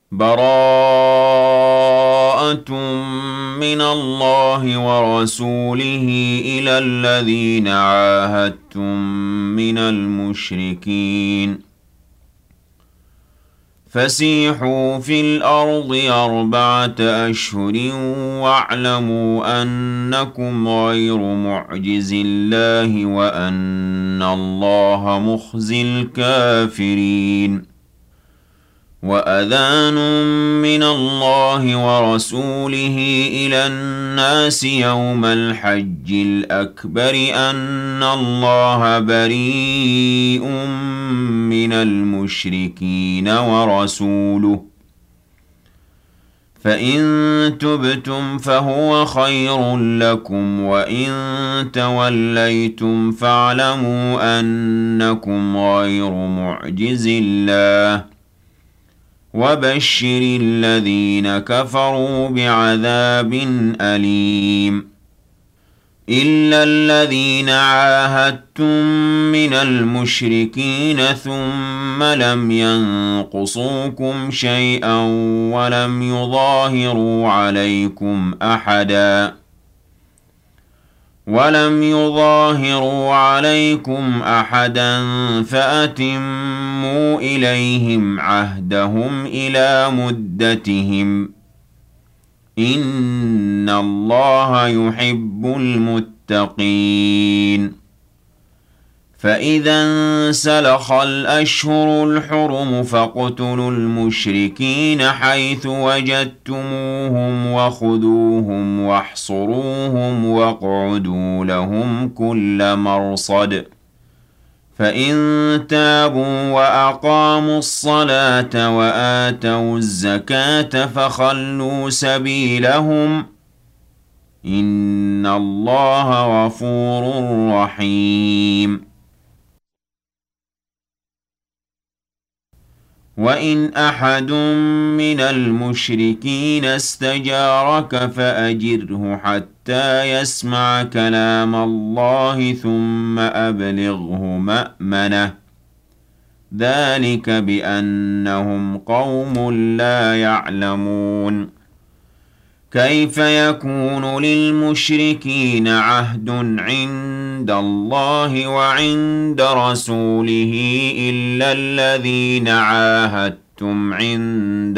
براءة من الله ورسوله إلى الذين عاهدتم من المشركين فسيحوا في الأرض 4 أشهر واعلموا أنكم غير معجز الله وأن الله مخزي الكافرين وأذان من الله ورسوله إلى الناس يوم الحج الأكبر أن الله بريء من المشركين ورسوله فإن تبتم فهو خير لكم وإن توليتم فاعلموا أنكم غير معجز الله وبشر الذين كفروا بعذاب أليم إلا الذين عاهدتم من المشركين ثم لم ينقصوكم شيئا ولم يظاهروا عليكم أحدا فأتموا إليهم عهدهم إلى مدتهم إن الله يحب المتقين فإذا انسلخ الأشهر الحرم فاقتلوا المشركين حيث وجدتموهم وخذوهم واحصروهم واقعدوا لهم كل مرصد فإن تابوا وأقاموا الصلاة وآتوا الزكاة فخلوا سبيلهم إن الله غفور رحيم وإن أحد من المشركين استجارك فأجره حتى يسمع كلام الله ثم أبلغه مأمنه ذلك بأنهم قوم لا يعلمون كيف يكون للمشركين عهد عند الله وعند رسوله إلا الذين عاهدتم عند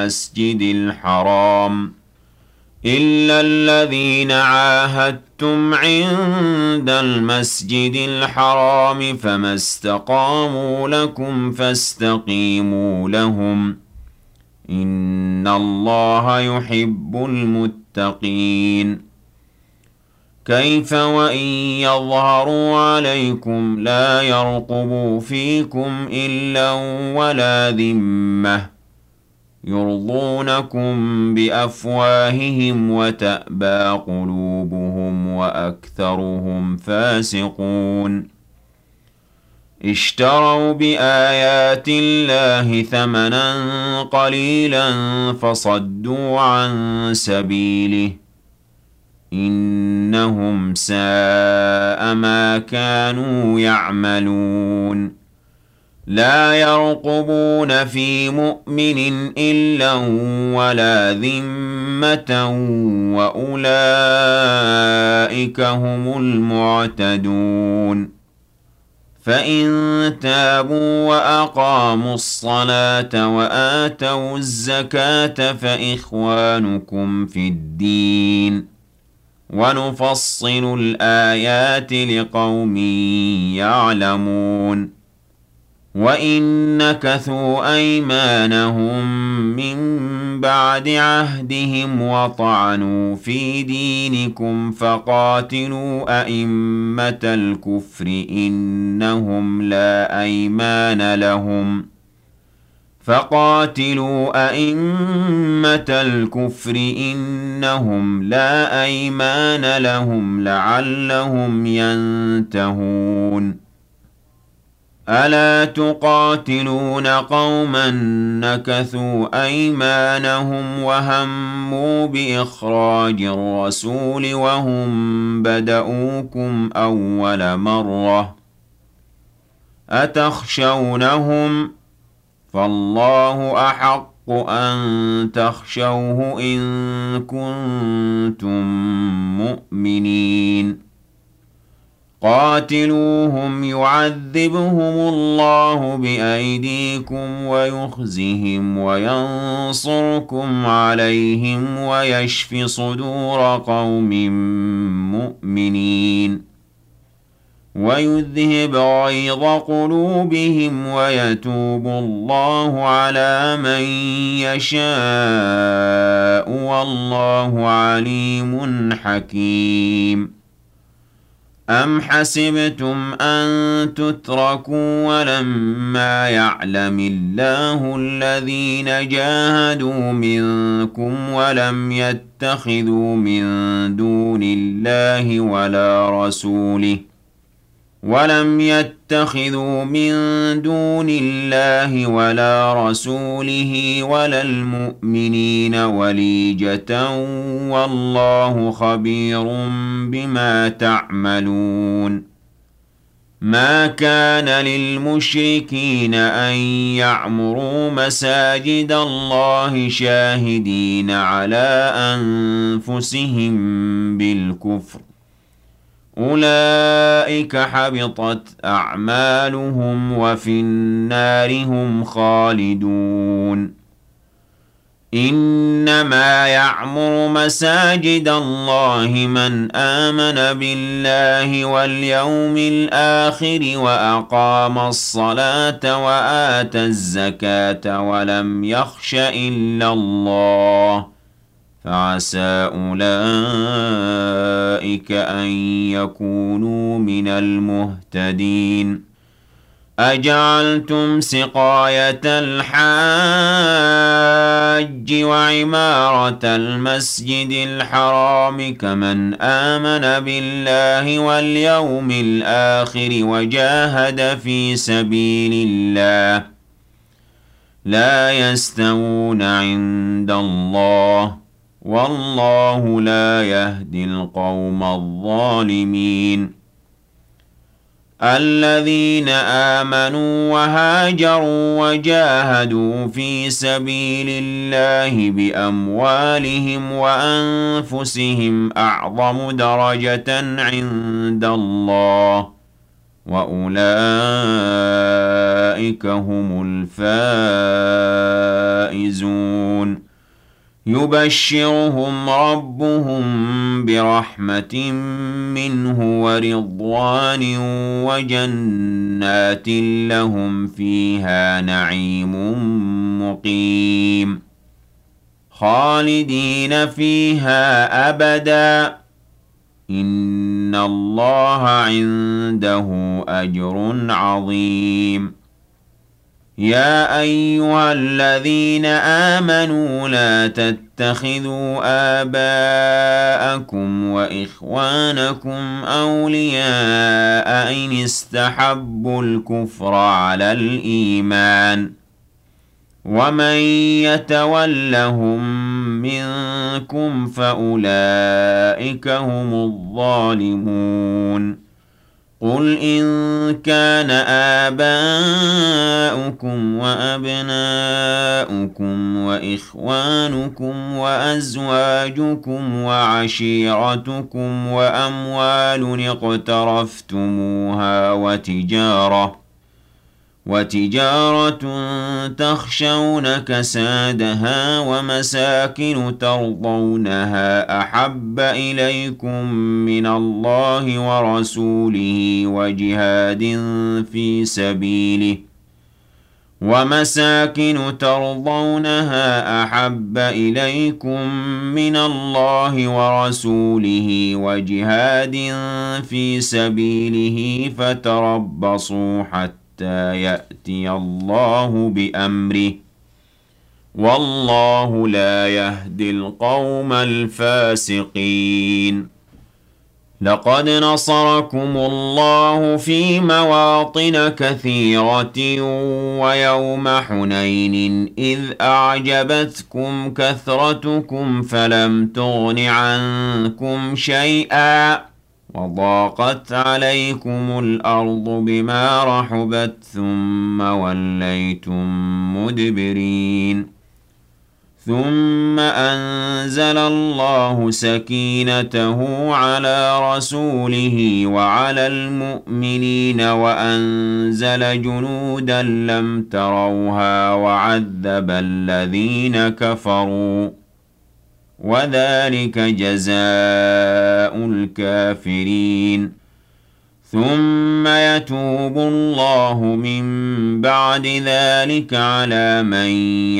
المسجد الحرام فما استقاموا لكم فاستقيموا لهم إن الله يحب المتقين كيف وإن يظهروا عليكم لا يرقبوا فيكم إلا ولا ذمة يرضونكم بأفواههم وتأبى قلوبهم وأكثرهم فاسقون اشتروا بآيات الله ثمنا قليلا فصدوا عن سبيله إنهم ساء ما كانوا يعملون لا يرقبون في مؤمن إلا ولا ذمة وأولئك هم المعتدون فإن تابوا وأقاموا الصلاة وآتوا الزكاة فإخوانكم في الدين ونفصل الآيات لقوم يعلمون وإن نكثوا أيمانهم من بعد عهدهم وطعنوا في دينكم فقاتلوا أئمة الكفر إنهم لا أيمان لهم لعلهم ينتهون ألا تقاتلون قوما نكثوا أيمانهم وهموا بإخراج الرسول وهم بدؤوكم أول مرة أتخشونهم فالله أحق أن تخشوه إن كنتم مؤمنين قاتلوهم يعذبهم الله بأيديكم ويخزهم وينصركم عليهم ويشف صدور قوم مؤمنين ويذهب غيظ قلوبهم ويتوب الله على من يشاء والله عليم حكيم أم حسبتم أن تتركوا ولما يعلم الله الذين جاهدوا منكم ولم يتخذوا من دون الله ولا رسوله ولا المؤمنين وليجة والله خبير بما تعملون ما كان للمشركين أن يعمروا مساجد الله شاهدين على أنفسهم بالكفر أولئك حبطت أعمالهم وفي النار هم خالدون إنما يعمر مساجد الله من آمن بالله واليوم الآخر وأقام الصلاة وآتى الزكاة ولم يخش إلا الله فعسى أولئك أن يكونوا من المهتدين أجعلتم سقاية الحاج وعمارة المسجد الحرام كمن آمن بالله واليوم الآخر وجاهد في سبيل الله لا يستوون عند الله والله لا يهدي القوم الظالمين الذين آمنوا وهاجروا وجاهدوا في سبيل الله بأموالهم وأنفسهم أعظم درجة عند الله وأولئك هم الفائزون يبشرهم ربهم برحمة منه ورضوان وجنات لهم فيها نعيم مقيم خالدين فيها أبدا إن الله عنده أجر عظيم يا أيها الذين آمنوا لا تتخذوا آباءكم وإخوانكم أولياء إن استحبوا الكفر على الإيمان ومن يتولهم منكم فأولئك هم الظالمون قل إن كان آباؤكم وأبناؤكم وإخوانكم وأزواجكم وعشيرتكم وأموال اقترفتموها وتجارة تخشون كسادها ومساكن ترضونها أحب إليكم من الله ورسوله وجهاد في سبيله فتربصوا حتى يأتي الله بأمره والله لا يهدي القوم الفاسقين لقد نصركم الله في مواطن كثيرة ويوم حنين إذ أعجبتكم كثرتكم فلم تغن عنكم شيئا وضاقت عليكم الأرض بما رحبت ثم وليتم مدبرين ثم أنزل الله سكينته على رسوله وعلى المؤمنين وأنزل جنودا لم تروها وعذب الذين كفروا وذلك جزاء الكافرين ثم يتوب الله من بعد ذلك على من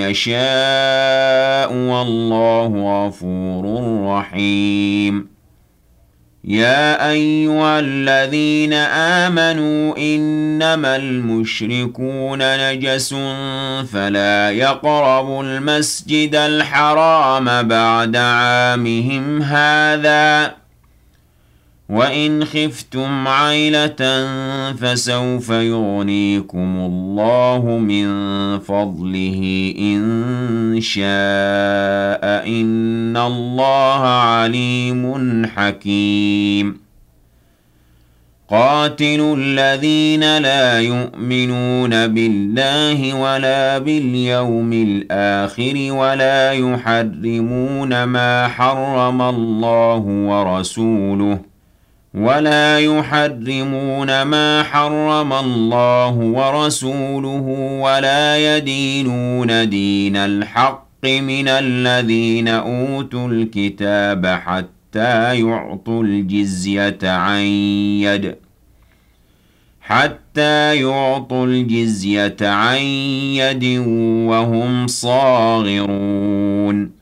يشاء والله غفور رحيم يا أيها الذين آمنوا إنما المشركون نجس فلا يقربوا المسجد الحرام بعد عامهم هذا وإن خفتم عيلة فسوف يغنيكم الله من فضله إن شاء إن الله عليم حكيم قاتلوا الذين لا يؤمنون بالله ولا باليوم الآخر ولا يحرمون ما حرم الله ورسوله ولا يدينون دين الحق من الذين أوتوا الكتاب حتى يعطوا الجزية عن يد وهم صاغرون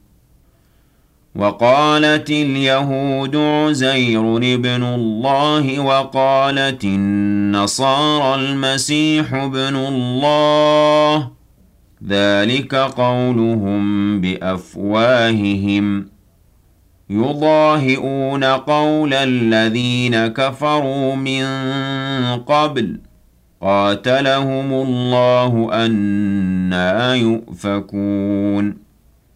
وقالت اليهود عزير ابن الله وقالت النصارى المسيح ابن الله ذلك قولهم بأفواههم يضاهئون قول الذين كفروا من قبل قاتلهم الله أنى يؤفكون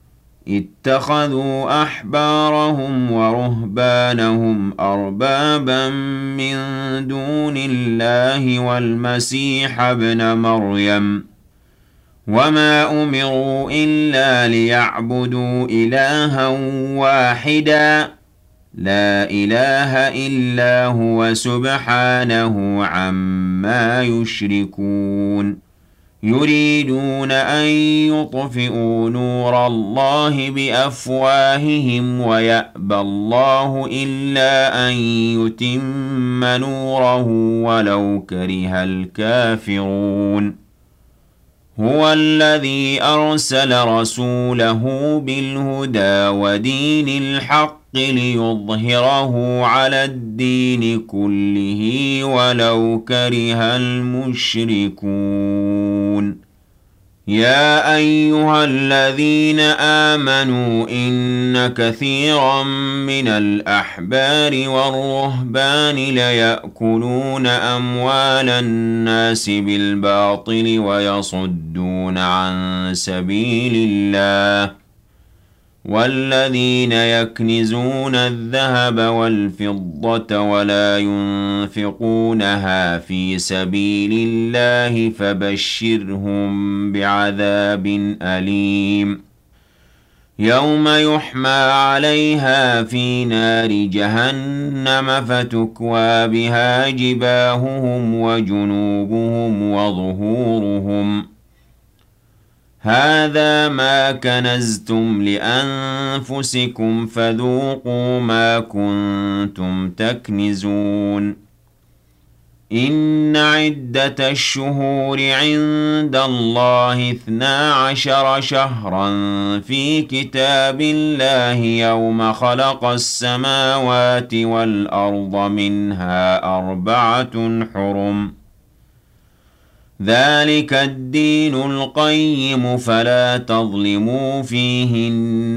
اتخذوا أحبارهم ورهبانهم أربابا من دون الله والمسيح ابن مريم وما أمروا إلا ليعبدوا إلها واحدا لا إله إلا هو سبحانه عما يشركون يريدون أن يطفئوا نور الله بأفواههم ويأبى الله إلا أن يتم نوره ولو كره الكافرون هو الذي أرسل رسوله بالهدى ودين الحق ليظهره على الدين كله ولو كره المشركون يا أيها الذين آمنوا إن كثيرا من الأحبار والرهبان ليأكلون أموال الناس بالباطل ويصدون عن سبيل الله والذين يكنزون الذهب والفضة ولا ينفقونها في سبيل الله فبشرهم بعذاب أليم يوم يحمى عليها في نار جهنم فتكوى بها جباههم وجنوبهم وظهورهم هذا ما كنزتم لأنفسكم فذوقوا ما كنتم تكنزون إن عدة الشهور عند الله 12 شهرا في كتاب الله يوم خلق السماوات والأرض منها 4 حرم ذلك الدين القيم فلا تظلموا فيهن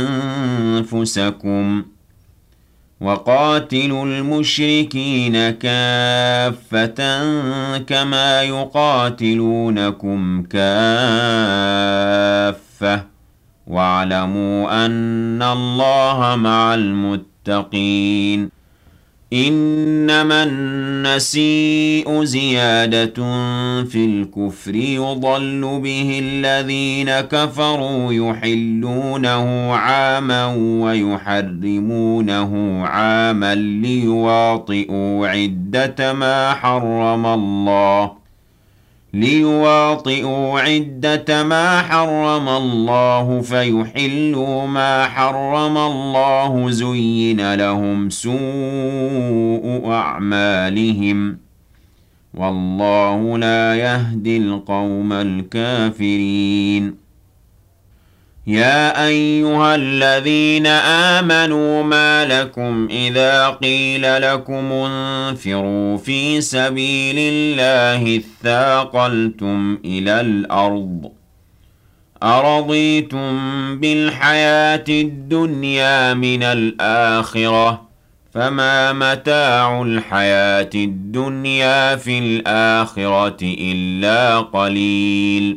أنفسكم وقاتلوا المشركين كافة كما يقاتلونكم كافة واعلموا أن الله مع المتقين إنما النسيء زيادة في الكفر يضل به الذين كفروا يحلونه عاما ويحرمونه عاما ليواطئوا عدة ما حرم الله فيحلوا ما حرم الله زين لهم سوء أعمالهم والله لا يهدي القوم الكافرين يا أيها الذين آمنوا ما لكم إذا قيل لكم انفروا في سبيل الله اثاقلتم إلى الأرض أرضيتم بالحياة الدنيا من الآخرة فما متاع الحياة الدنيا في الآخرة إلا قليل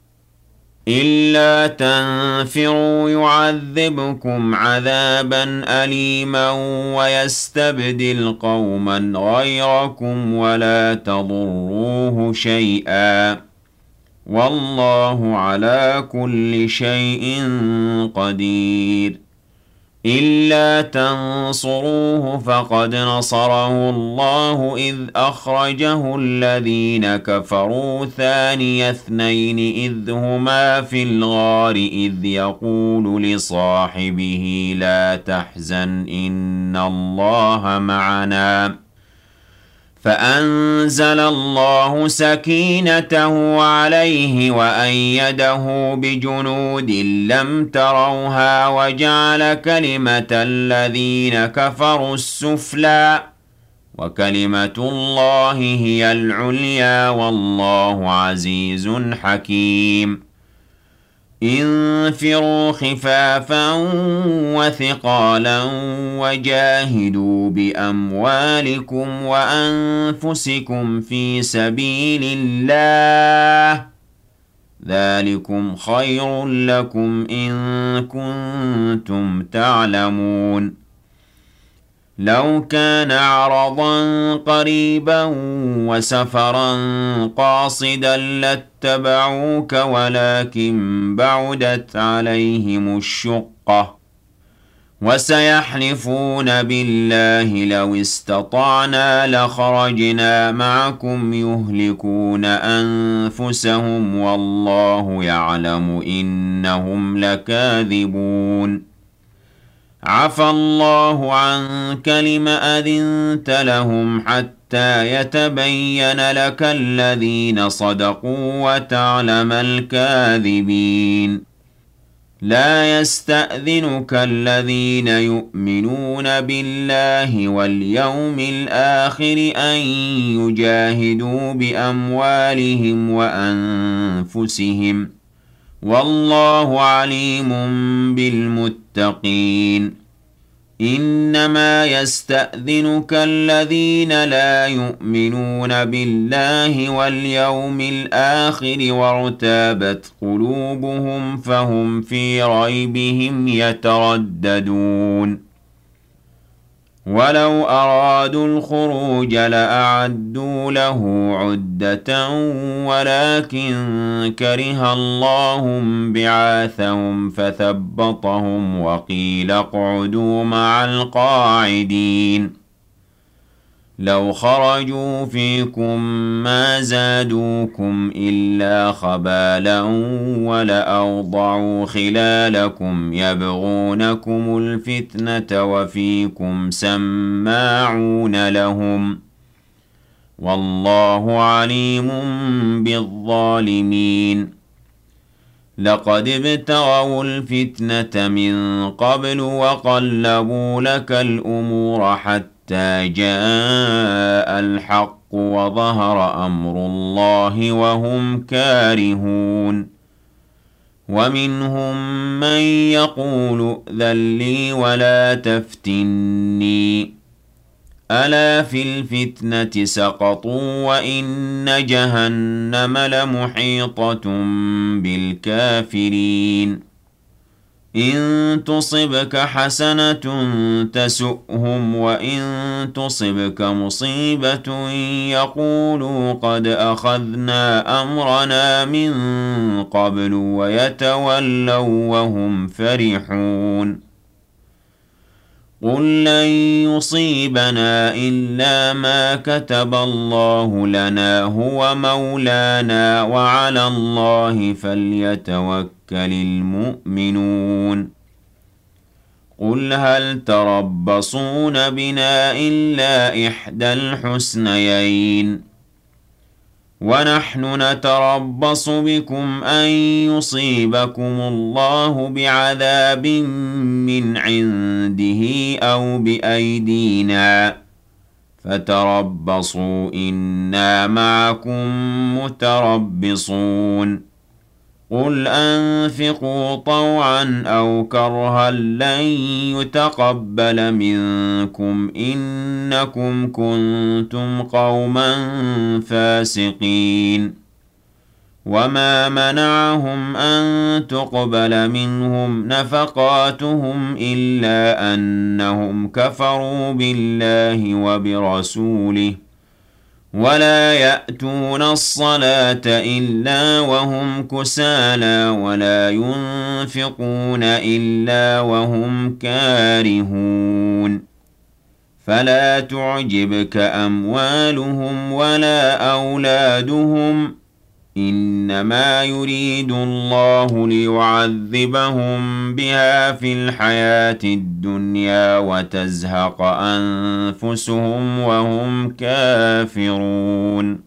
إلا تنفروا يعذبكم عذابا أليما ويستبدل قوما غيركم ولا تضروه شيئا والله على كل شيء قدير إلا تنصروه فقد نصره الله إذ أخرجه الذين كفروا ثاني اثنين إذ هما في الغار إذ يقول لصاحبه لا تحزن إن الله معنا فأنزل الله سكينته عليه وأيده بجنود لم تروها وجعل كلمة الذين كفروا السفلى وكلمة الله هي العليا والله عزيز حكيم انفروا خفافا وثقالا وجاهدوا بأموالكم وأنفسكم في سبيل الله ذلكم خير لكم إن كنتم تعلمون لو كان عرضا قريبا وسفرا قاصدا لاتبعوك ولكن بعدت عليهم الشقة وسيحلفون بالله لو استطعنا لخرجنا معكم يهلكون أنفسهم والله يعلم إنهم لكاذبون عفى الله عنك لم أذنت لهم حتى يتبين لك الذين صدقوا وتعلم الكاذبين لا يستأذنك الذين يؤمنون بالله واليوم الآخر أن يجاهدوا بأموالهم وأنفسهم والله عليم بالمتقين إنما يستأذنك الذين لا يؤمنون بالله واليوم الآخر وارتابت قلوبهم فهم في ريبهم يترددون ولو أرادوا الخروج لأعدوا له عدة ولكن كره الله بعاثهم فثبطهم وقيل اقعدوا مع القاعدين لو خرجوا فيكم ما زادوكم إلا خبالا ولأوضعوا خلالكم يبغونكم الفتنة وفيكم سماعون لهم والله عليم بالظالمين لقد ابتغوا الفتنة من قبل وقلبوا لك الأمور حتى جاء الحق وظهر أمر الله وهم كارهون ومنهم من يقول ائذن لي ولا تفتني ألا في الفتنة سقطوا وإن جهنم لمحيطة بالكافرين إن تصبك حسنة تسؤهم وإن تصبك مصيبة يقولوا قد أخذنا أمرنا من قبل ويتولوا وهم فرحون قل لن يصيبنا إلا ما كتب الله لنا هو مولانا وعلى الله فليتوكل المؤمنون قل هل تربصون بنا إلا إحدى الحسنيين ونحن نتربص بكم أن يصيبكم الله بعذاب من عنده أو بأيدينا فتربصوا إنا معكم متربصون قل أنفقوا طوعا أو كرها لن يتقبل منكم إنكم كنتم قوما فاسقين وما منعهم أن تقبل منهم نفقاتهم إلا أنهم كفروا بالله وبرسوله ولا يأتون الصلاة إلا وهم كسالى ولا ينفقون إلا وهم كارهون فلا تعجبك أموالهم ولا أولادهم إنما يريد الله ليعذبهم بها في الحياة الدنيا وتزهق أنفسهم وهم كافرون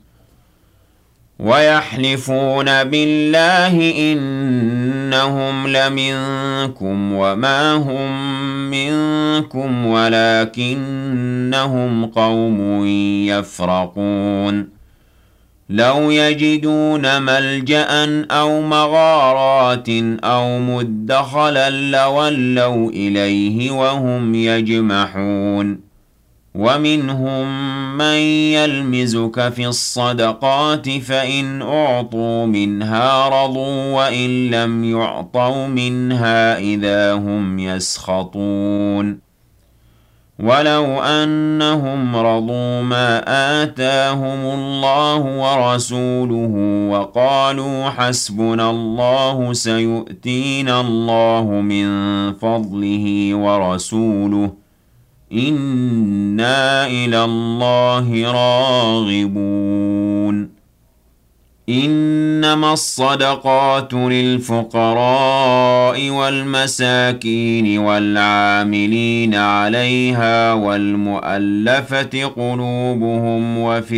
ويحلفون بالله إنهم لمنكم وما هم منكم ولكنهم قوم يفرقون لو يجدون ملجأ أو مغارات أو مدخلا لولوا إليه وهم يجمحون ومنهم من يلمزك في الصدقات فإن أعطوا منها رضوا وإن لم يعطوا منها إذا هم يسخطون ولو أنهم رضوا ما آتاهم الله ورسوله وقالوا حسبنا الله سيؤتينا الله من فضله ورسوله إنا إلى الله راغبون إنما الصدقات للفقراء والمساكين والعاملين عليها والمؤلفة قلوبهم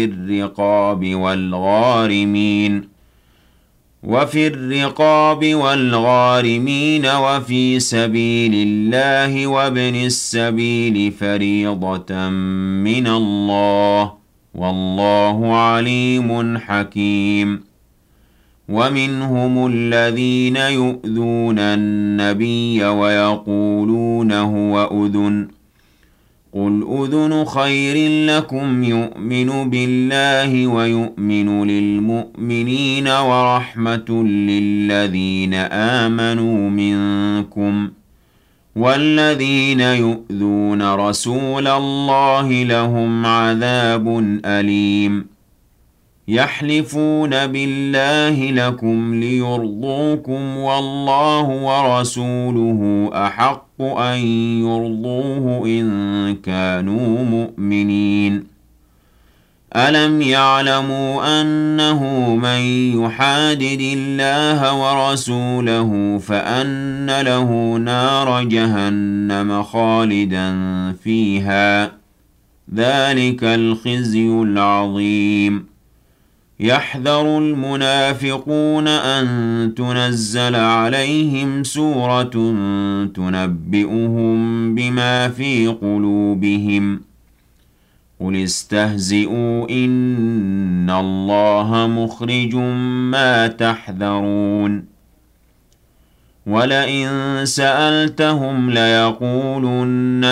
وفي الرقاب والغارمين وفي سبيل الله وابن السبيل فريضة من الله والله عليم حكيم ومنهم الذين يؤذون النبي ويقولون هو أذن قل أذن خير لكم يؤمن بالله ويؤمن للمؤمنين ورحمة للذين آمنوا منكم والذين يؤذون رسول الله لهم عذاب أليم يحلفون بالله لكم ليرضوكم والله ورسوله أحق أن يرضوه إن كانوا مؤمنين ألم يعلموا أنه من يحادد الله ورسوله فأن له نار جهنم خالدا فيها ذلك الخزي العظيم يحذر المنافقون أن تنزل عليهم سورة تنبئهم بما في قلوبهم قل استهزئوا إن الله مخرج ما تحذرون ولئن سألتهم ليقولن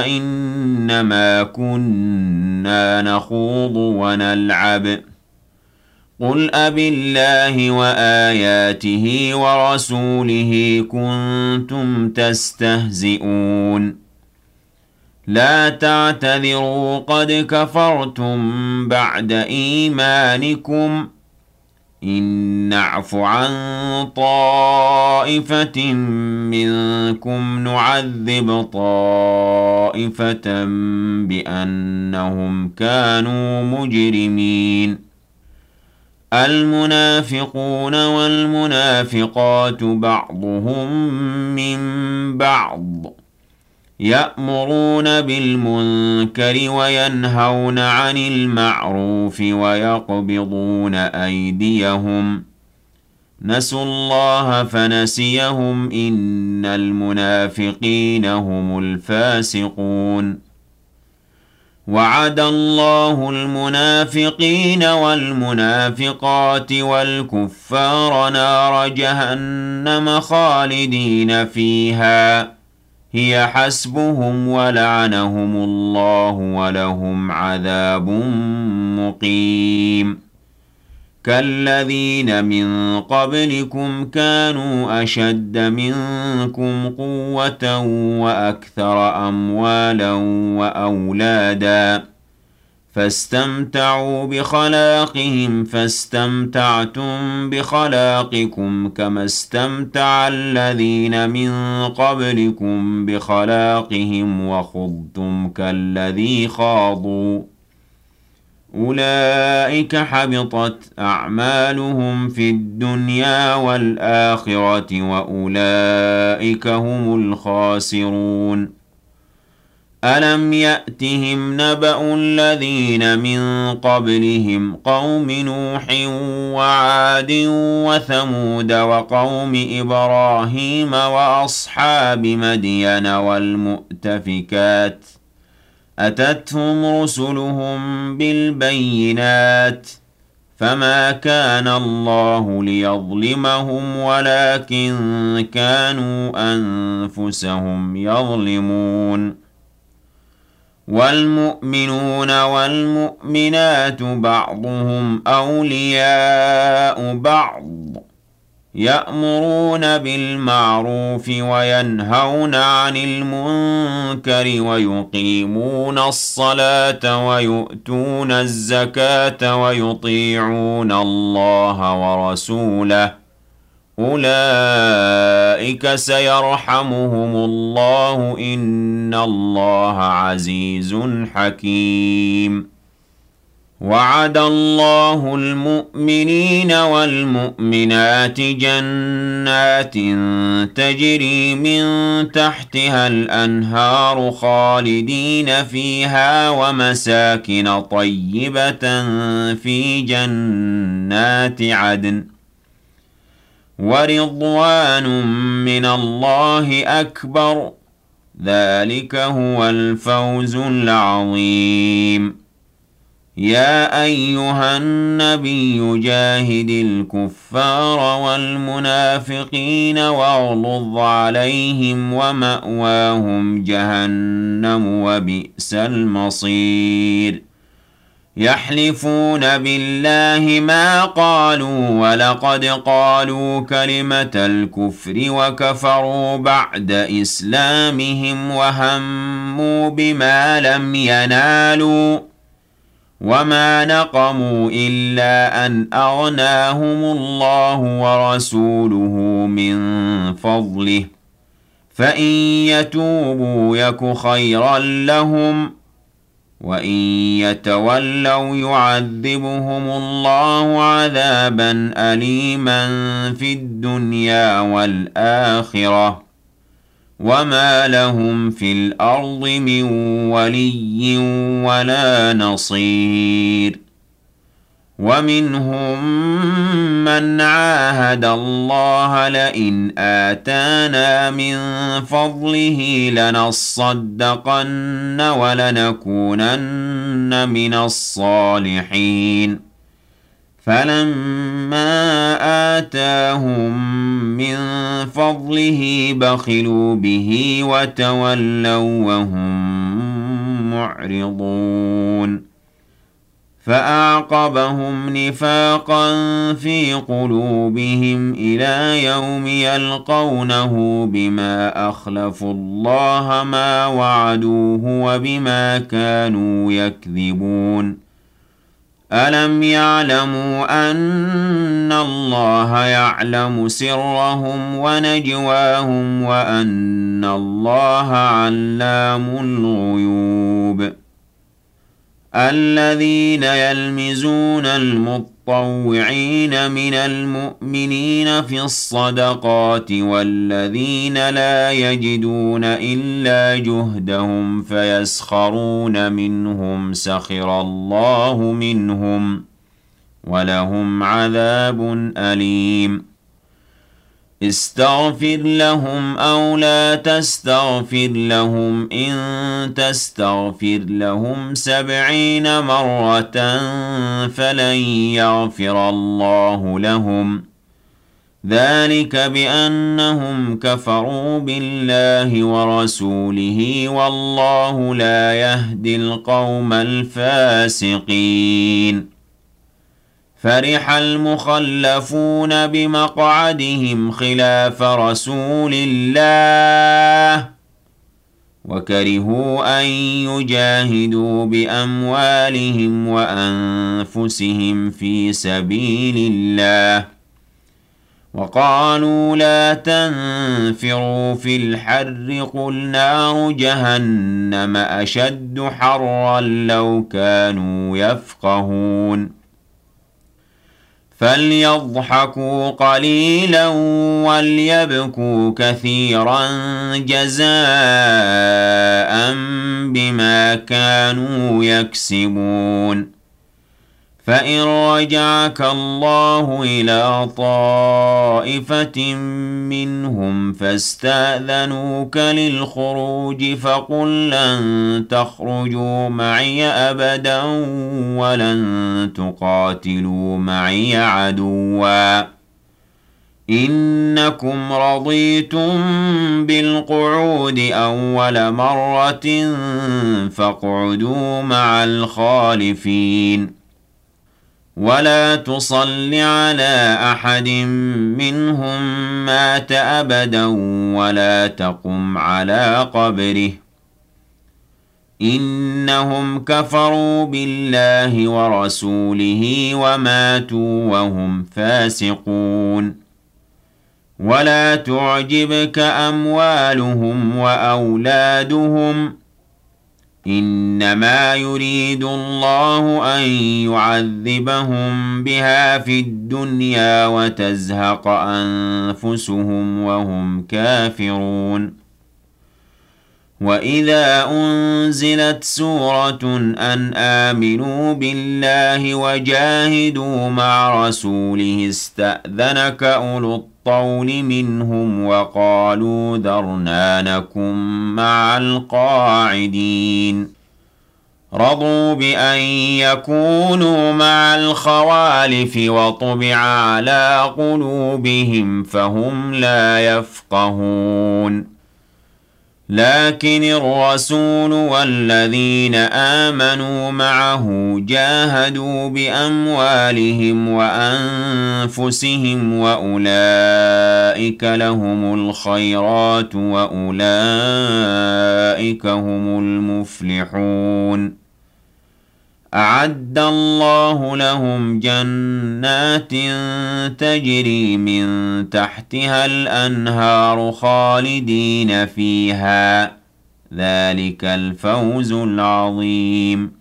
إنما كنا نخوض ونلعب قل أبالله وآياته ورسوله كنتم تستهزئون لا تعتذروا قد كفرتم بعد إيمانكم إن نعف عن طائفة منكم نعذب طائفة بأنهم كانوا مجرمين المنافقون والمنافقات بعضهم من بعض يأمرون بالمنكر وينهون عن المعروف ويقبضون أيديهم نسوا الله فنسيهم إن المنافقين هم الفاسقون وعد الله المنافقين والمنافقات والكفار نار جهنم خالدين فيها هي حسبهم ولعنهم الله ولهم عذاب مقيم كالذين من قبلكم كانوا أشد منكم قوة وأكثر أموالا وأولادا فاستمتعوا بخلاقهم فاستمتعتم بخلاقكم كما استمتع الذين من قبلكم بخلاقهم وخضتم كالذي خاضوا أولئك حبطت أعمالهم في الدنيا والآخرة وأولئك هم الخاسرون ألم يأتهم نبأ الذين من قبلهم قوم نوح وعاد وثمود وقوم إبراهيم وأصحاب مدين والمؤتفكات أتتهم رسلهم بالبينات فما كان الله ليظلمهم ولكن كانوا أنفسهم يظلمون والمؤمنون والمؤمنات بعضهم أولياء بعض يأمرون بالمعروف وينهون عن المنكر ويقيمون الصلاة ويؤتون الزكاة ويطيعون الله ورسوله أولئك سيرحمهم الله إن الله عزيز حكيم وعد الله المؤمنين والمؤمنات جنات تجري من تحتها الأنهار خالدين فيها ومساكن طيبة في جنات عدن ورضوان من الله أكبر ذلك هو الفوز العظيم يا أيها النبي جاهد الكفار والمنافقين واغلظ عليهم ومأواهم جهنم وبئس المصير يحلفون بالله ما قالوا ولقد قالوا كلمة الكفر وكفروا بعد إسلامهم وهموا بما لم ينالوا وما نقموا إلا أن أغناهم الله ورسوله من فضله فإن يتوبوا يك خيرا لهم وإن يتولوا يعذبهم الله عذابا أليما في الدنيا والآخرة وما لهم في الأرض من ولي ولا نصير ومنهم من عاهد الله لئن آتانا من فضله لنصدقن ولنكونن من الصالحين فلما آتاهم من فضله بخلوا به وتولوا وهم معرضون فأعقبهم نفاقا في قلوبهم إلى يوم يلقونه بما أخلفوا الله ما وعدوه وبما كانوا يكذبون ألم يعلموا أن الله يعلم سرهم ونجواهم وأن الله علام الغيوب الذين يلمزون المطوعين من المؤمنين في الصدقات والذين لا يجدون إلا جهدهم فيسخرون منهم سخر الله منهم ولهم عذاب أليم استغفر لهم أو لا تستغفر لهم إن تستغفر لهم 70 مرة فلن يغفر الله لهم ذلك بأنهم كفروا بالله ورسوله والله لا يهدي القوم الفاسقين فرح المخلفون بمقعدهم خلاف رسول الله وكرهوا أن يجاهدوا بأموالهم وأنفسهم في سبيل الله وقالوا لا تنفروا في الحر قل نار جهنم أشد حرا لو كانوا يفقهون فليضحكوا قليلا وليبكوا كثيرا جزاء بما كانوا يكسبون فإن رجعك الله إلى طائفة منهم فاستأذنوك للخروج فقل لن تخرجوا معي أبدا ولن تقاتلوا معي عدوا إنكم رضيتم بالقعود أول مرة فاقعدوا مع الخالفين ولا تصل على أحد منهم مات أبدا ولا تقم على قبره إنهم كفروا بالله ورسوله وماتوا وهم فاسقون ولا تعجبك أموالهم وأولادهم إنما يريد الله أن يعذبهم بها في الدنيا وتزهق أنفسهم وهم كافرون وإذا أنزلت سورة أن آمنوا بالله وجاهدوا مع رسوله استأذنك أولو الطول منهم وقالوا ذرنا نكن مع القاعدين رضوا بأن يكونوا مع الخوالف وطبع على قلوبهم فهم لا يفقهون لكن الرسول والذين آمنوا معه جاهدوا بأموالهم وأنفسهم وأولئك لهم الخيرات وأولئك هم المفلحون أعد الله لهم جنات تجري من تحتها الأنهار خالدين فيها ذلك الفوز العظيم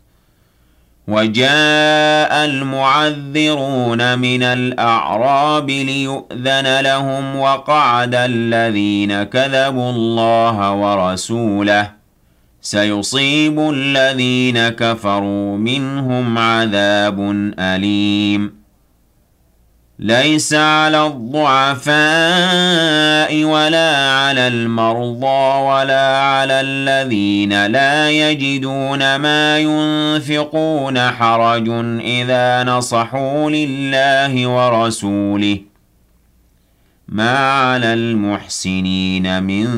وجاء المعذرون من الأعراب ليؤذن لهم وقعد الذين كذبوا الله ورسوله سيصيب الذين كفروا منهم عذاب أليم ليس على الضعفاء ولا على المرضى ولا على الذين لا يجدون ما ينفقون حرج إذا نصحوا لله ورسوله ما على المحسنين من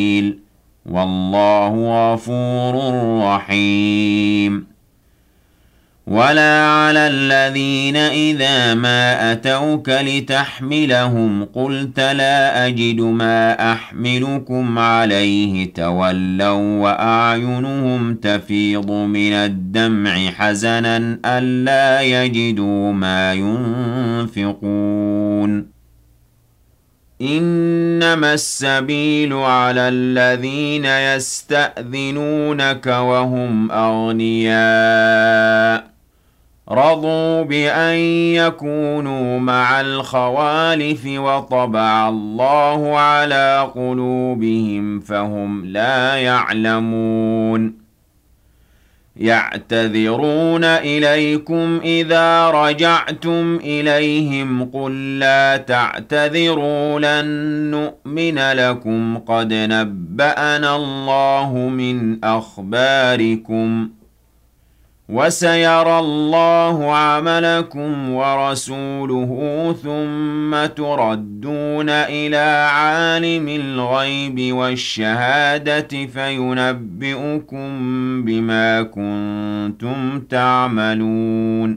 سبيل والله غفور رحيم ولا على الذين إذا ما أتوك لتحملهم قلت لا أجد ما أحملكم عليه تولوا وأعينهم تفيض من الدمع حزنا ألا يجدوا ما ينفقون إنما السبيل على الذين يستأذنونك وهم أغنياء رضوا بأن يكونوا مع الخوالف وطبع الله على قلوبهم فهم لا يعلمون يعتذرون إليكم إذا رجعتم إليهم قل لا تعتذروا لن نؤمن لكم قد نبأنا الله من أخباركم وسيرى الله عملكم ورسوله ثم تردون إلى عالم الغيب والشهادة فينبئكم بما كنتم تعملون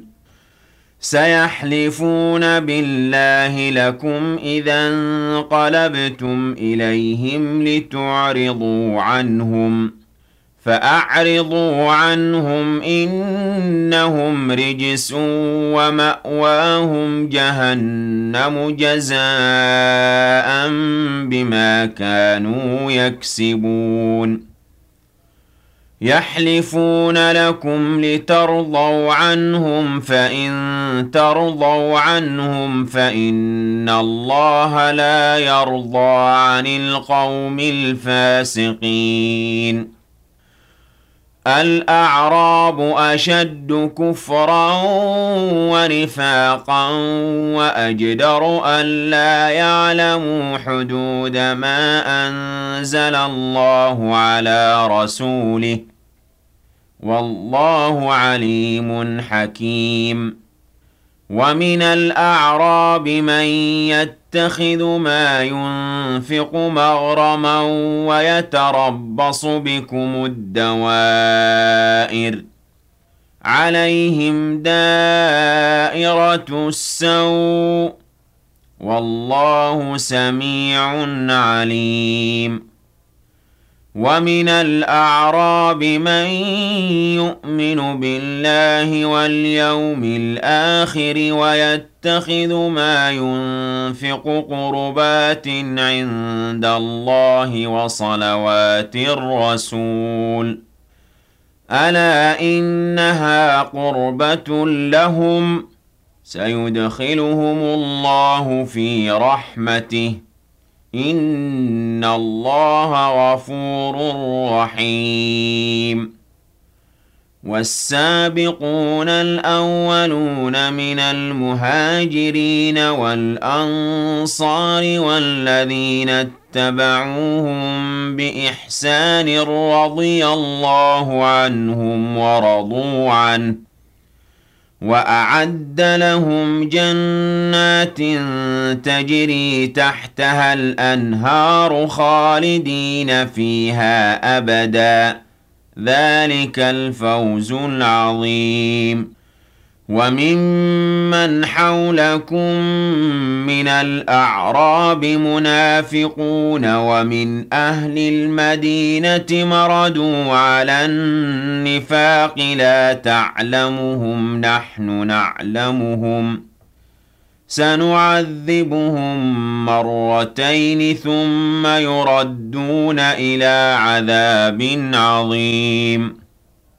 سيحلفون بالله لكم إذا انقلبتم إليهم لتعرضوا عنهم فأعرضوا عنهم إنهم رجس ومأواهم جهنم جزاء بما كانوا يكسبون يحلفون لكم لترضوا عنهم فإن ترضوا عنهم فإن الله لا يرضى عن القوم الفاسقين الأعراب أشد كفرا ونفاقا وأجدر ألا يعلموا حدود ما أنزل الله على رسوله والله عليم حكيم ومن الأعراب من يتخذ ما ينفق مغرما ويتربص بكم الدوائر عليهم دائرة السوء والله سميع عليم ومن الأعراب من يؤمن بالله واليوم الآخر ويتخذ ما ينفق قربات عند الله وصلوات الرسول ألا إنها قربة لهم سيدخلهم الله في رحمته إن الله غفور رحيم والسابقون الأولون من المهاجرين والأنصار والذين اتبعوهم بإحسان رضي الله عنهم ورضوا عنه وأعد لهم جنات تجري تحتها الأنهار خالدين فيها أبدا ذلك الفوز العظيم وممن حولكم من الأعراب منافقون ومن أهل المدينة مردوا على النفاق لا تعلمهم نحن نعلمهم سنعذبهم مرتين ثم يردون إلى عذاب عظيم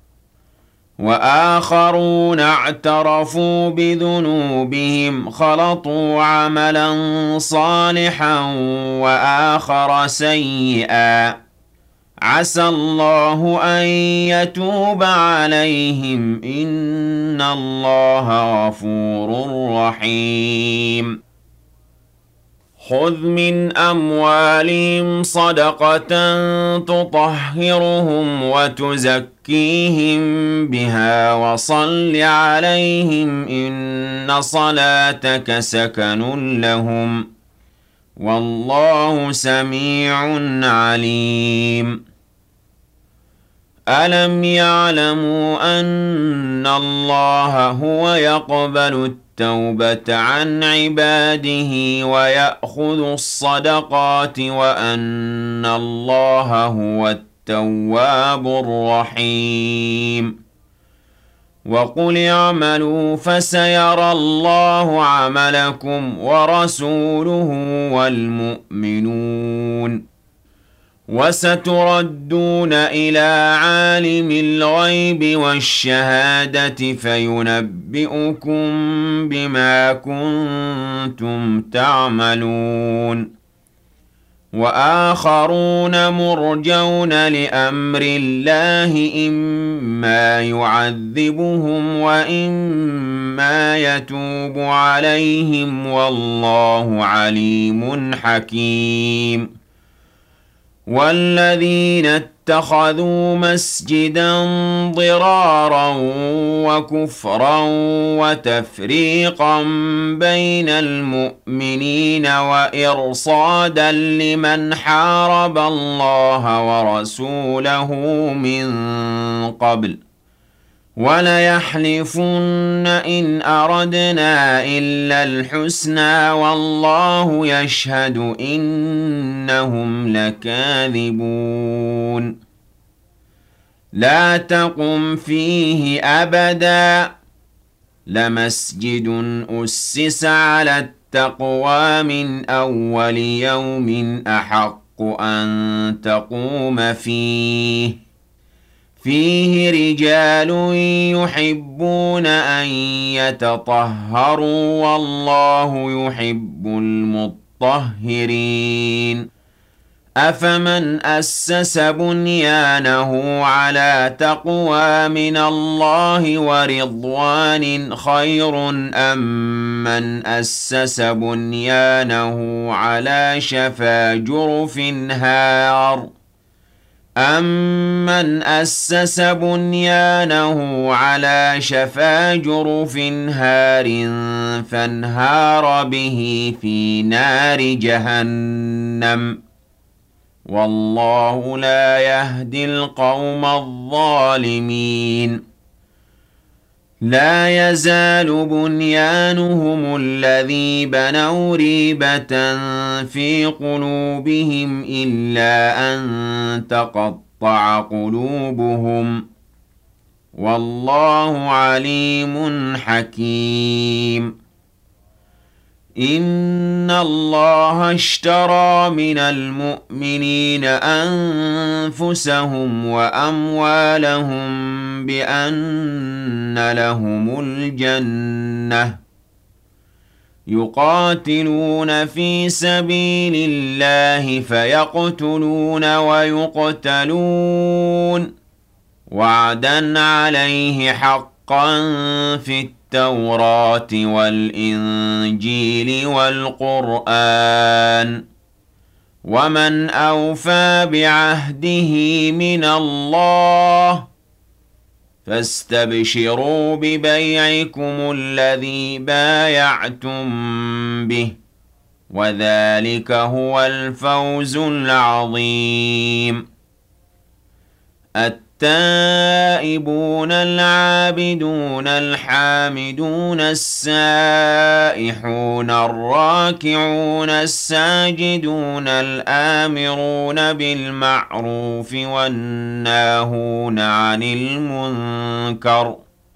وآخرون اعترفوا بذنوبهم خلطوا عملا صالحا وآخر سيئا عسى الله أن يتوب عليهم إن الله غفور رحيم خذ من أموالهم صدقة تطهرهم وتزكيهم بها وصل عليهم إن صلاتك سكن لهم والله سميع عليم ألم يعلموا أن الله هو يقبل التوبة عن عباده ويأخذ الصدقات وأن الله هو التواب الرحيم وقل اعملوا فسيرى الله عملكم ورسوله والمؤمنون وستردون إلى عالم الغيب والشهادة فينبئكم بما كنتم تعملون وآخرون مرجون لأمر الله إما يعذبهم وإما يتوب عليهم والله عليم حكيم والذين اتخذوا مسجدا ضرارا وكفرا وتفريقا بين المؤمنين وإرصادا لمن حارب الله ورسوله من قبل وليحلفن إن أردنا إلا الحسنى والله يشهد إنهم لكاذبون لا تقم فيه أبدا لمسجد أسس على التقوى من أول يوم أحق أن تقوم فيه رجال يحبون أن يتطهروا والله يحب المطهرين أفمن أسس بنيانه على تقوى من الله ورضوان خير أم من أسس بنيانه على شفا جرف هار أَمَّنْ أَسَّسَ بُنْيَانَهُ عَلَى شَفَا جُرُفٍ هَارٍ فَانْهَارَ بِهِ فِي نَارِ جَهَنَّمَ وَاللَّهُ لَا يَهْدِي الْقَوْمَ الظَّالِمِينَ لا يزال بنيانهم الذي بنوا ريبة في قلوبهم إلا أن تقطع قلوبهم والله عليم حكيم إن الله اشترى من المؤمنين أنفسهم وأموالهم بأن لهم الجنة يقاتلون في سبيل الله فيقتلون ويقتلون وعدا عليه حقا في التوراة والإنجيل والقرآن ومن أوفى بعهده من الله فاستبشروا ببيعكم الذي بايعتم به وذلك هو الفوز العظيم التائبون العابدون الحامدون السائحون الراكعون الساجدون الآمرون بالمعروف والناهون عن المنكر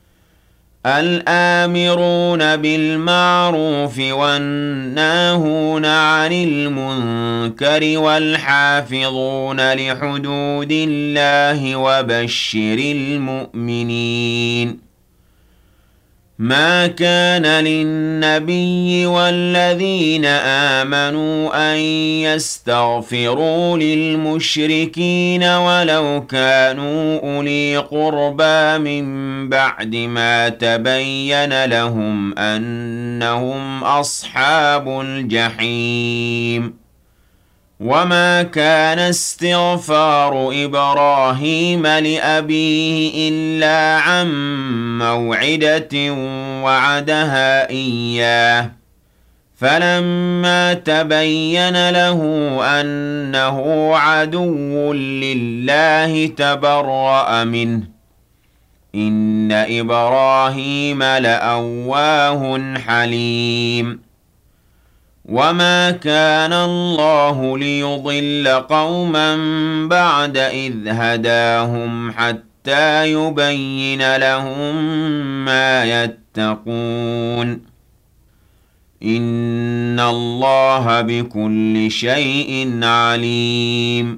الآمرون بالمعروف والناهون عن المنكر والحافظون لحدود الله وبشر المؤمنين ما كان للنبي والذين آمنوا أن يستغفروا للمشركين ولو كانوا أولي قربى من بعد ما تبين لهم أنهم أصحاب الجحيم وما كان استغفار إبراهيم لأبيه إلا عن موعدة وعدها إياه فَلَمَّا تَبَيَّنَ لَهُ أَنَّهُ عَدُوٌّ لِّلَّهِ تَبَرَّأَ مِنْهُ ۚ إِنَّ إِبْرَاهِيمَ لَأَوَّاهٌ حَلِيمٌ وَمَا كَانَ اللَّهُ لِيُضِلَّ قَوْمًا بَعْدَ إِذْ هَدَاهُمْ حَتَّىٰ يُبَيِّنَ لَهُم مَّا يَتَّقُونَ إِنَّ اللَّهَ بِكُلِّ شَيْءٍ عَلِيمٌ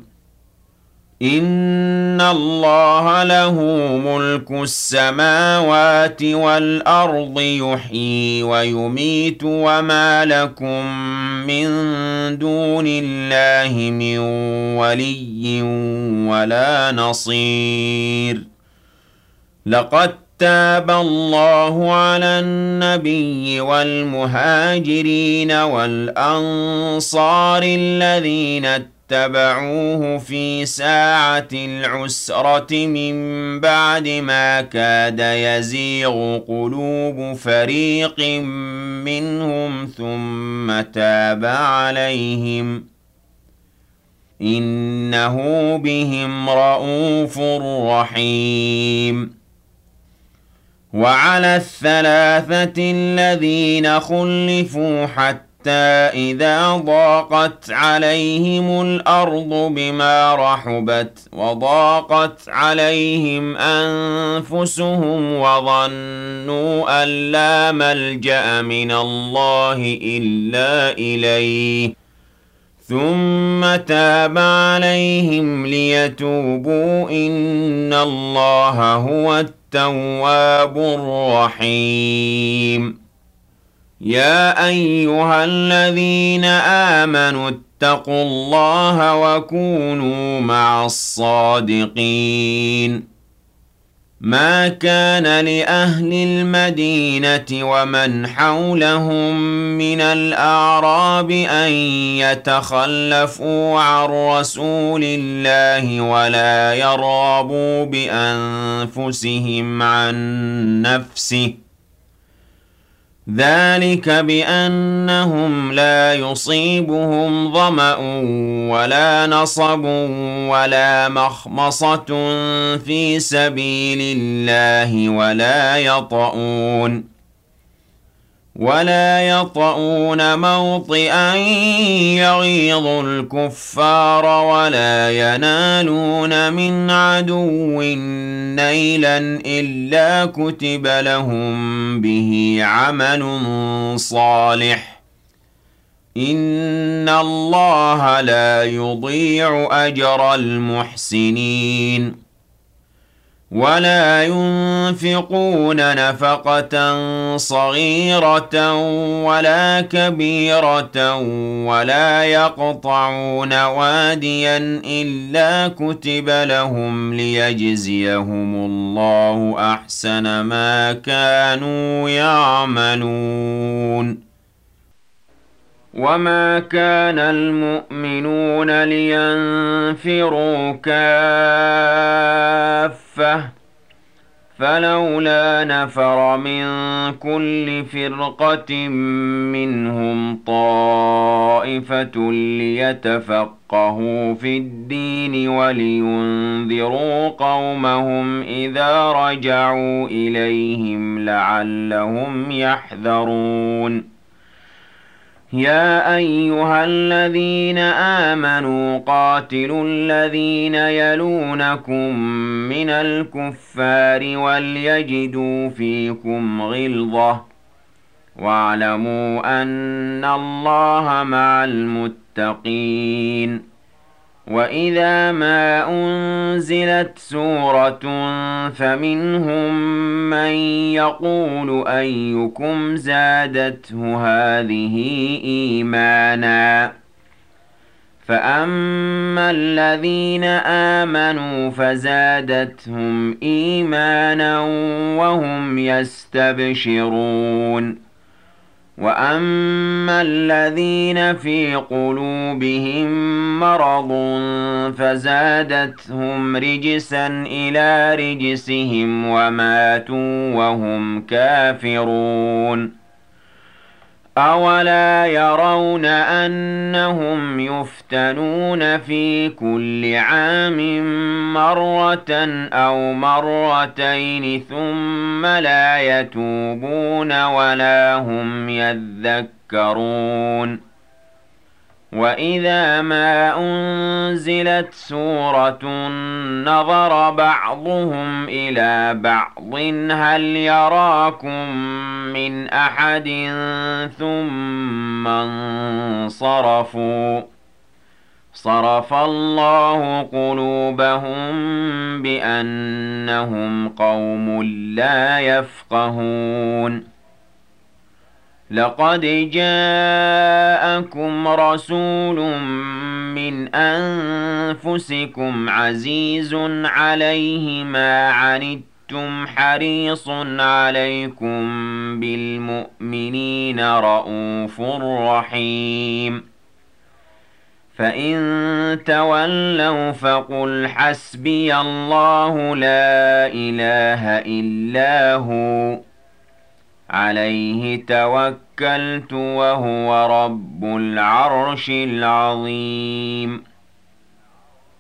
إِنَّ اللَّهَ لَهُ مُلْكُ السَّمَاوَاتِ وَالْأَرْضِ يُحْيِي وَيُمِيتُ وَمَا لَكُم مِّن دُونِ اللَّهِ مِن وَلِيٍّ وَلَا نَصِيرٍ لَقَد تَّابَ اللَّهُ عَلَى النَّبِيِّ وَالْمُهَاجِرِينَ وَالْأَنصَارِ الَّذِينَ اتَّبَعُوهُ فِي سَاعَةِ الْعُسْرَةِ مِن بَعْدِ مَا كَادَ يَزِيغُ قُلُوبُ فَرِيقٍ مِّنْهُمْ ثُمَّ تَابَ عَلَيْهِمْ ۚ إِنَّهُ بِهِمْ رَءُوفٌ رَّحِيمٌ وَعَلَى الثَّلَاثَةِ الَّذِينَ خُلِّفُوا حَتَّىٰ إِذَا ضَاقَتْ عَلَيْهِمُ الْأَرْضُ بِمَا رَحُبَتْ وَضَاقَتْ عَلَيْهِمْ أَنفُسُهُمْ وَظَنُّوا أَن لَّا مَلْجَأَ مِنَ اللَّهِ إِلَّا إِلَيْهِ ثُمَّ تَابَ عَلَيْهِمْ لِيَتُوبُوا إِنَّ اللَّهَ هُوَ التَّوَّابُ الرَّحِيمُ يَا أَيُّهَا الَّذِينَ آمَنُوا اتَّقُوا اللَّهَ وَكُونُوا مَعَ الصَّادِقِينَ مَا كَانَ لِأَهْلِ الْمَدِينَةِ وَمَنْ حَوْلَهُم مِّنَ الْأَعْرَابِ أَن يَتَخَلَّفُوا عَن رَّسُولِ اللَّهِ وَلَا يَرْغَبُوا بِأَنفُسِهِمْ عَن نَّفْسِهِ ۚ ذَٰلِكَ بِأَنَّهُمْ لَا يُصِيبُهُمْ ظَمَأٌ وَلَا نَصَبٌ وَلَا مَخْمَصَةٌ فِي سَبِيلِ اللَّهِ وَلَا يَطَئُونَ مَوْطِئًا يَغِيظُ الْكُفَّارَ وَلَا يَنَالُونَ مِنْ عَدُوٍّ نَيْلًا إِلَّا كُتِبَ لَهُم بِهِ عَمَلٌ صَالِحٌ ۚ إِنَّ اللَّهَ لَا يُضِيعُ أَجْرَ الْمُحْسِنِينَ وَلَا يُنفِقُونَ نَفَقَةً صَغِيرَةً وَلَا كَبِيرَةً وَلَا يَقْطَعُونَ وَادِيًا إِلَّا كُتِبَ لَهُمْ لِيَجْزِيَهُمُ اللَّهُ أَحْسَنَ مَا كَانُوا يَعْمَلُونَ وَمَا كَانَ الْمُؤْمِنُونَ لِيَنفِرُوا كَافَّةً ۚ فَلَوْلَا نَفَرَ مِن كُلِّ فِرْقَةٍ مِّنْهُمْ طَائِفَةٌ لِّيَتَفَقَّهُوا فِي الدِّينِ وَلِيُنذِرُوا قَوْمَهُمْ إِذَا رَجَعُوا إِلَيْهِمْ لَعَلَّهُمْ يَحْذَرُونَ يَا أَيُّهَا الَّذِينَ آمَنُوا قَاتِلُوا الَّذِينَ يَلُونَكُم مِّنَ الْكُفَّارِ وَلْيَجِدُوا فِيكُمْ غِلْظَةً ۚ وَاعْلَمُوا أَنَّ اللَّهَ مَعَ الْمُتَّقِينَ وَإِذَا مَا أُنزِلَتْ سُورَةٌ فَمِنْهُم مَّن يَقُولُ أَيُّكُمْ زَادَتْهُ هَٰذِهِ إِيمَانًا ۚ فَأَمَّا الَّذِينَ آمَنُوا فَزَادَتْهُمْ إِيمَانًا وَهُمْ يَسْتَبْشِرُونَ وَأَمَّا الَّذِينَ فِي قُلُوبِهِم مَّرَضٌ فَزَادَتْهُمْ رِجْسًا إِلَىٰ رِجْسِهِمْ وَمَاتُوا وَهُمْ كَافِرُونَ أولا يرون أنهم يفتنون في كل عام مرة أو مرتين ثم لا يتوبون ولا هم يذكرون وإذا ما أنزلت سورة نظر بعضهم إلى بعض هل يراكم من أحد ثم انصرفوا صرف الله قلوبهم بأنهم قوم لا يفقهون لقد جاءكم رسول من أنفسكم عزيز عليه ما عنتم حريص عليكم بالمؤمنين رءوف رحيم فإن تولوا فقل حسبي الله لا إله إلا هو عليه توكلت وهو رب العرش العظيم